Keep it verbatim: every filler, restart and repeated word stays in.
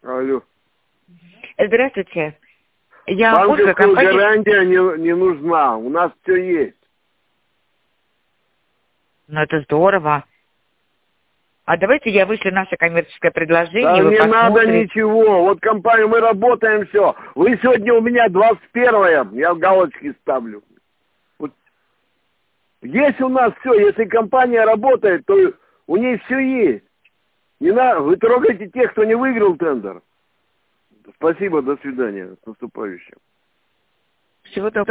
Алло. Здравствуйте. Я Ольга, Банковская компания... гарантия не, не нужна. У нас все есть. Ну, это здорово. А давайте я вышлю наше коммерческое предложение, Да вы не надо посмотрите. ничего. Вот компания, мы работаем все. Вы сегодня у меня двадцать первое. Я галочки ставлю. Вот. Есть у нас все. Если компания работает, то у ней все есть. Не надо. Вы трогаете тех, кто не выиграл тендер. Спасибо, до свидания. С наступающим. Всего доброго.